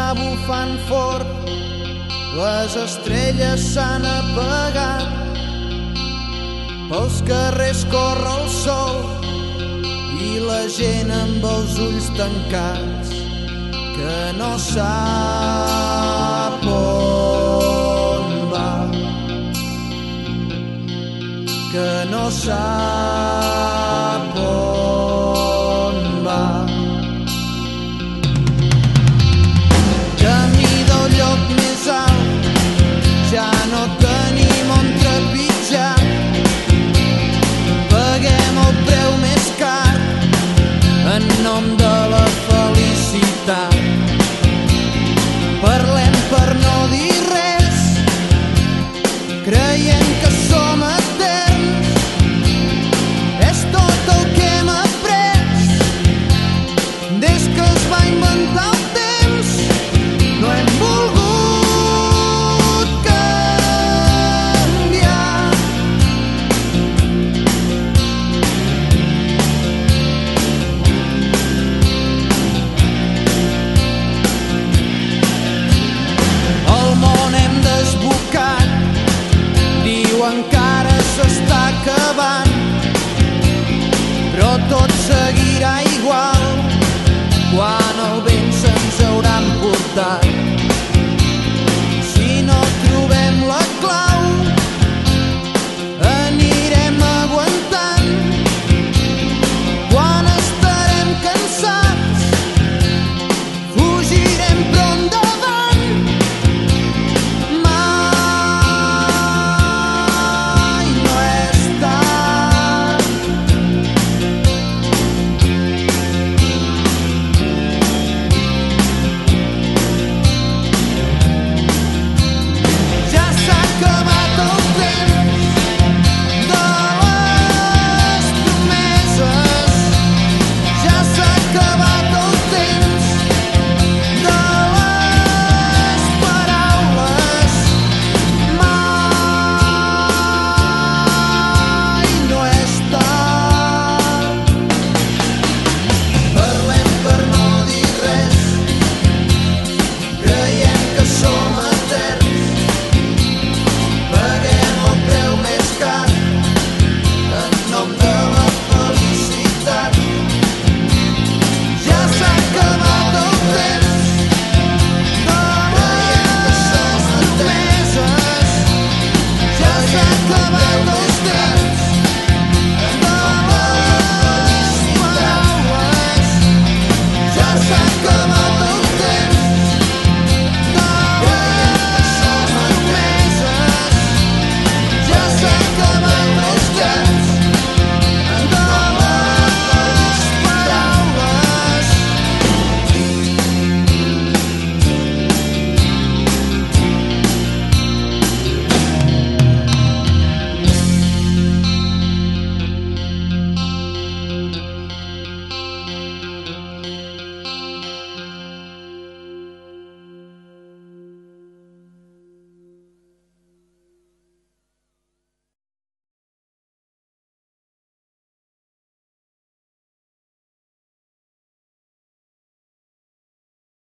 bufant fort, les estrelles s'han apagat, pels carrers corre el sol i la gent amb els ulls tancats que no sap on va, que no sap on va. Camí del lloc més alt, ja no tenim on trepitjar, paguem el preu més car en nom de la felicitat. Parlem per no dir res, creient que som eterns. És tot el que hem après des que es va inventar el temps. No hem volgut canviar. El món hem desbocat, diuen que ara s'està acabant, però tot seguirà igual.